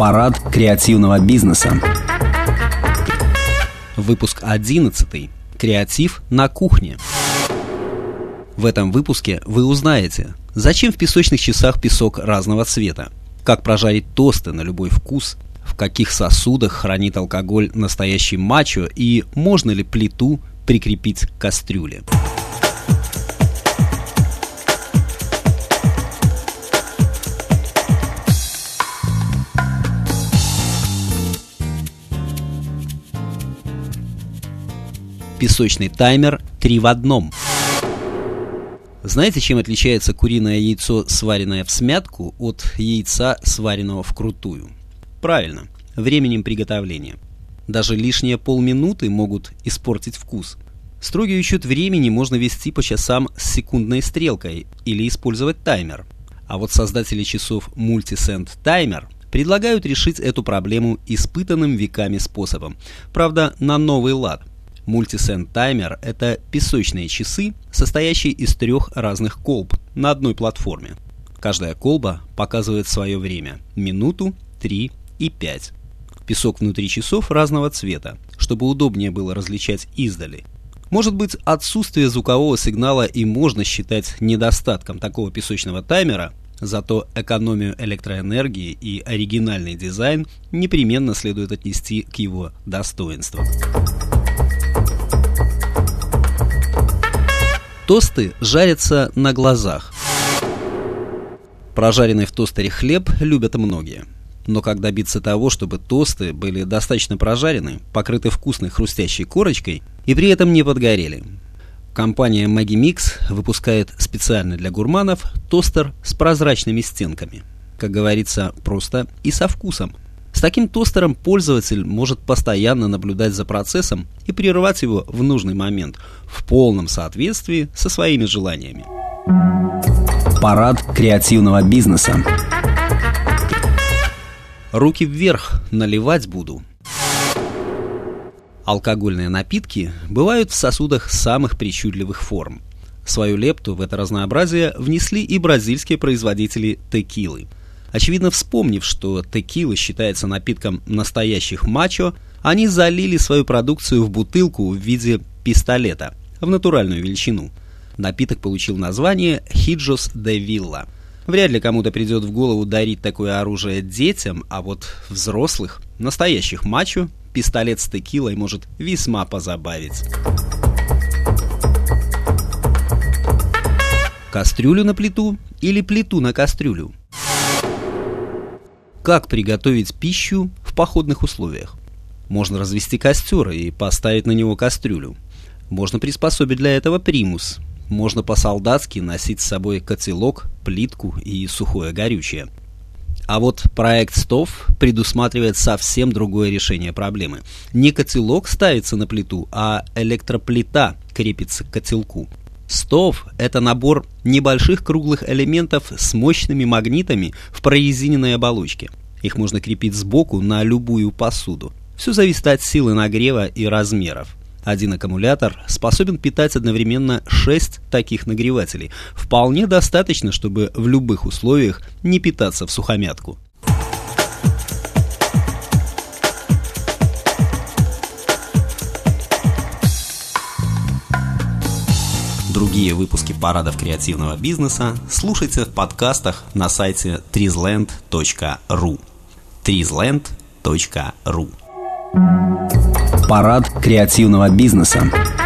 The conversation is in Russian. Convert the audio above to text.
Парад креативного бизнеса. Выпуск 11. Креатив на кухне. В этом выпуске вы узнаете, зачем в песочных часах песок разного цвета, как прожарить тосты на любой вкус, в каких сосудах хранит алкоголь настоящий мачо и можно ли плиту прикрепить к кастрюле. Песочный таймер 3 в одном. Знаете, чем отличается куриное яйцо, сваренное всмятку, от яйца, сваренного вкрутую? Правильно, временем приготовления. Даже лишние полминуты могут испортить вкус. Строгий учет времени можно вести по часам с секундной стрелкой или использовать таймер. А вот создатели часов Multisend Timer предлагают решить эту проблему испытанным веками способом. Правда, на новый лад. Multisend Timer – это песочные часы, состоящие из 3 разных колб на одной платформе. Каждая колба показывает свое время – минуту, 3 и 5. Песок внутри часов разного цвета, чтобы удобнее было различать издали. Может быть, отсутствие звукового сигнала и можно считать недостатком такого песочного таймера, зато экономию электроэнергии и оригинальный дизайн непременно следует отнести к его достоинствам. Тосты жарятся на глазах. Прожаренный в тостере хлеб любят многие. Но как добиться того, чтобы тосты были достаточно прожарены, покрыты вкусной хрустящей корочкой и при этом не подгорели? Компания Magimix выпускает специально для гурманов тостер с прозрачными стенками. Как говорится, просто и со вкусом. С таким тостером пользователь может постоянно наблюдать за процессом и прервать его в нужный момент, в полном соответствии со своими желаниями. Парад креативного бизнеса. Руки вверх, наливать буду. Алкогольные напитки бывают в сосудах самых причудливых форм. Свою лепту в это разнообразие внесли и бразильские производители текилы. Очевидно, вспомнив, что текила считается напитком настоящих мачо, они залили свою продукцию в бутылку в виде пистолета в натуральную величину. Напиток получил название Hijos de Villa. Вряд ли кому-то придет в голову дарить такое оружие детям, а вот взрослых, настоящих мачо, пистолет с текилой может весьма позабавить. Кастрюлю на плиту или плиту на кастрюлю? Как приготовить пищу в походных условиях? Можно развести костер и поставить на него кастрюлю. Можно приспособить для этого примус. Можно по-солдатски носить с собой котелок, плитку и сухое горючее. А вот проект Стов предусматривает совсем другое решение проблемы. Не котелок ставится на плиту, а электроплита крепится к котелку. Стов – это набор небольших круглых элементов с мощными магнитами в прорезиненной оболочке. Их можно крепить сбоку на любую посуду. Все зависит от силы нагрева и размеров. Один аккумулятор способен питать одновременно 6 таких нагревателей. Вполне достаточно, чтобы в любых условиях не питаться всухомятку. Другие выпуски парадов креативного бизнеса слушайте в подкастах на сайте trizland.ru. trizland.ru. Парад креативного бизнеса.